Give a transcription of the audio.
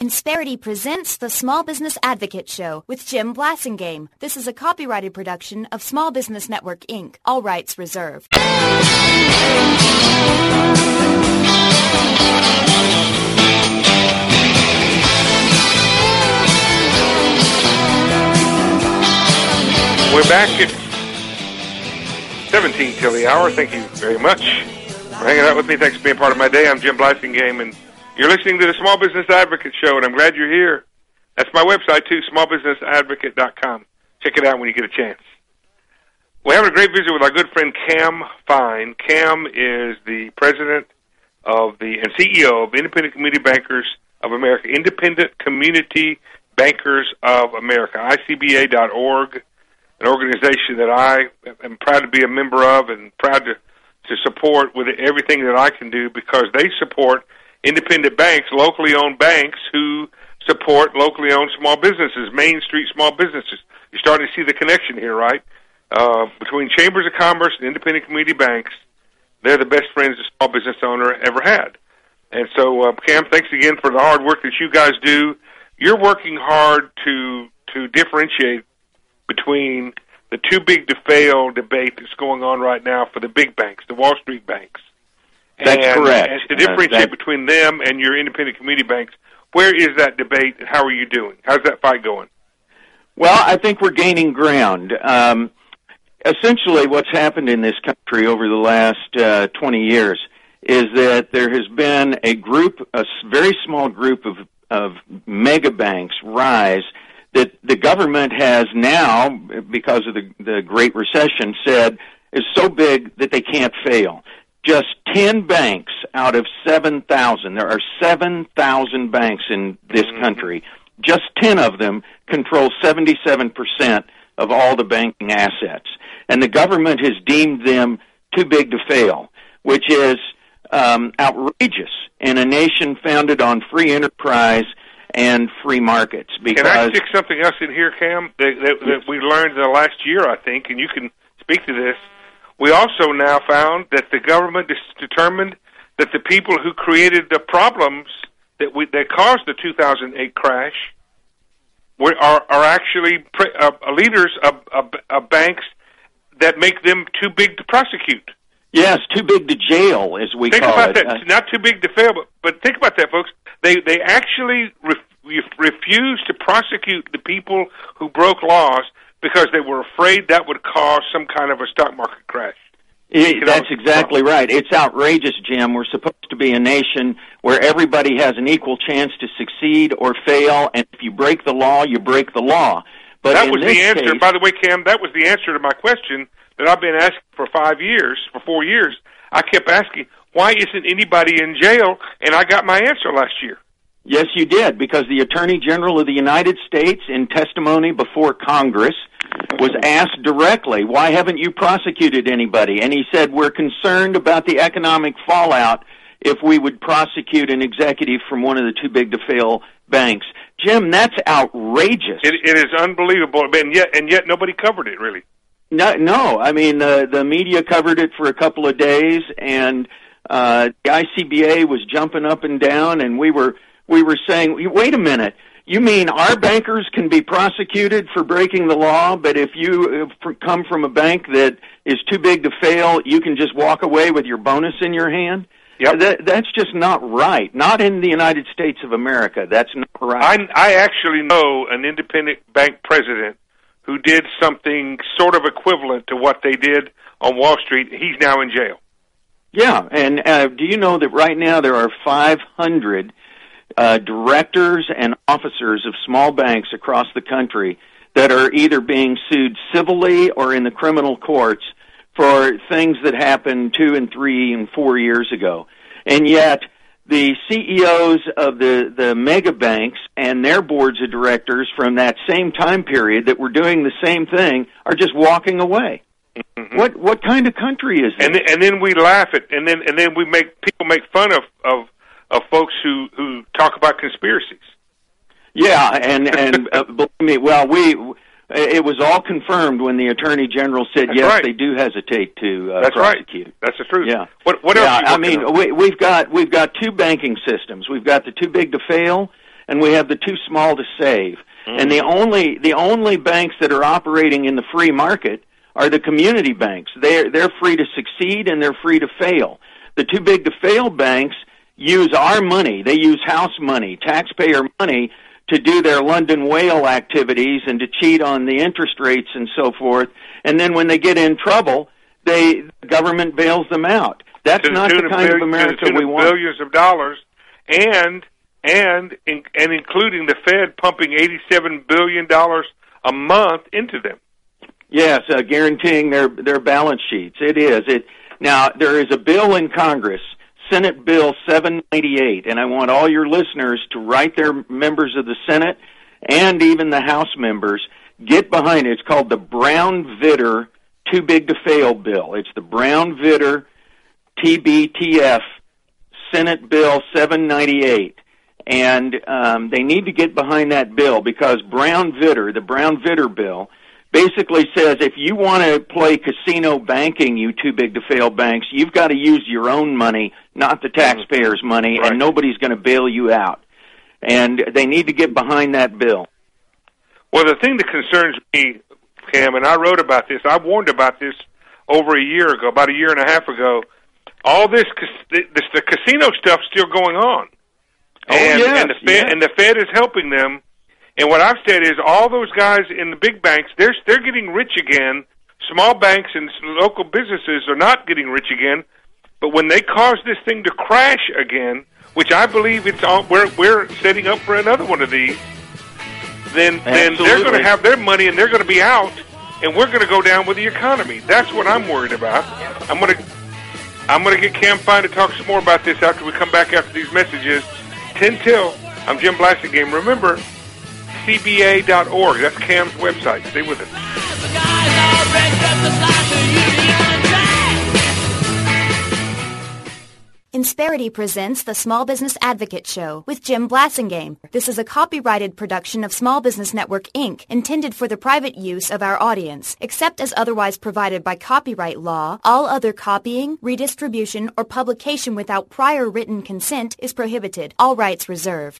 Insperity presents the Small Business Advocate Show with Jim Blasingame. This is a copyrighted production of Small Business Network, Inc. All rights reserved. We're back at 17 till the hour. Thank you very much for hanging out with me. Thanks for being part of my day. I'm Jim Blasingame, and you're listening to the Small Business Advocate Show, and I'm glad you're here. That's my website, too, smallbusinessadvocate.com. Check it out when you get a chance. We're having a great visit with our good friend Cam Fine. Cam is the president of and CEO of Independent Community Bankers of America, Independent Community Bankers of America, ICBA.org, an organization that I am proud to be a member of and proud to support with everything that I can do, because they support independent banks, locally owned banks who support locally owned small businesses, Main Street small businesses. You're starting to see the connection here, right? Between Chambers of Commerce and independent community banks, they're the best friends a small business owner ever had. And so, Cam, thanks again for the hard work that you guys do. You're working hard to differentiate between the too big to fail debate that's going on right now for the big banks, the Wall Street banks. That's correct. And to differentiate between them and your independent community banks, where is that debate and how are you doing? How's that fight going? Well, I think we're gaining ground. Essentially, what's happened in this country over the last 20 years is that there has been a very small group of mega banks rise that the government has now, because of the Great Recession, said is so big that they can't fail. Just 10 banks out of 7,000. There are 7,000 banks in this country. Just 10 of them control 77% of all the banking assets. And the government has deemed them too big to fail, which is outrageous in a nation founded on free enterprise and free markets. Because can I stick something else in here, Cam, that we learned in the last year, I think, and you can speak to this. We also now found that the government determined that the people who created the problems that caused the 2008 crash are actually leaders of banks that make them too big to prosecute. Yes, too big to jail, as we call it. Think about that. Not too big to fail, but think about that, folks. They actually refused to prosecute the people who broke laws because they were afraid that would cause some kind of a stock market crash. That's exactly right. It's outrageous, Jim. We're supposed to be a nation where everybody has an equal chance to succeed or fail, and if you break the law, you break the law. But that was the answer. By the way, Cam, that was the answer to my question that I've been asking for 4 years. I kept asking, why isn't anybody in jail? And I got my answer last year. Yes, you did, because the Attorney General of the United States, in testimony before Congress, was asked directly, why haven't you prosecuted anybody? And he said, we're concerned about the economic fallout if we would prosecute an executive from one of the too big to fail banks. Jim, that's outrageous. It is unbelievable, and yet nobody covered it, really. No. I mean, the media covered it for a couple of days, and the ICBA was jumping up and down, and we were saying, wait a minute, you mean our bankers can be prosecuted for breaking the law, but if you come from a bank that is too big to fail, you can just walk away with your bonus in your hand? Yep. That's just not right. Not in the United States of America. That's not right. I actually know an independent bank president who did something sort of equivalent to what they did on Wall Street. He's now in jail. Yeah, and do you know that right now there are 500 directors and officers of small banks across the country that are either being sued civilly or in the criminal courts for things that happened 2 and 3 and 4 years ago. And yet the CEOs of the mega banks and their boards of directors from that same time period that were doing the same thing are just walking away. Mm-hmm. What kind of country is this? And then we laugh at and then people make fun of folks who talk about conspiracies. Yeah, and believe me, it was all confirmed when the Attorney General said That's yes, right. they do hesitate to That's prosecute. Right. That's the truth. Yeah. What else? I mean, we've got 2 banking systems. We've got the too big to fail, and we have the too small to save. Mm-hmm. And the only banks that are operating in the free market are the community banks. They're free to succeed and they're free to fail. The too big to fail banks use our money. They use house money, taxpayer money, to do their London whale activities and to cheat on the interest rates and so forth. And then when they get in trouble, the government bails them out. That's not the kind of America we want. Billions of dollars, and including the Fed pumping $87 billion a month into them. Yes, guaranteeing their balance sheets. It is. Now, there is a bill in Congress, Senate Bill 798, and I want all your listeners to write their members of the Senate and even the House members, get behind it. It's called the Brown-Vitter Too Big to Fail bill. It's the Brown-Vitter TBTF Senate Bill 798. And they need to get behind that bill because Brown-Vitter, the Brown-Vitter bill, basically says if you want to play casino banking, you too big to fail banks, you've got to use your own money, not the taxpayers' money, right, and nobody's going to bail you out. And they need to get behind that bill. Well, the thing that concerns me, Cam, and I wrote about this, I warned about this over a year ago, about a year and a half ago, all the casino stuff's still going on. And the Fed is helping them. And what I've said is all those guys in the big banks, they're getting rich again. Small banks and local businesses are not getting rich again. But when they cause this thing to crash again, which I believe we're setting up for another one of these, then they're going to have their money and they're going to be out, and we're going to go down with the economy. That's what I'm worried about. I'm going to get Cam Fine to talk some more about this after we come back after these messages. 10 till. I'm Jim Blasingame. Remember, CBA.org. That's Cam's website. Stay with us. Insperity presents the Small Business Advocate Show with Jim Blasingame. This is a copyrighted production of Small Business Network, Inc., intended for the private use of our audience. Except as otherwise provided by copyright law, all other copying, redistribution, or publication without prior written consent is prohibited. All rights reserved.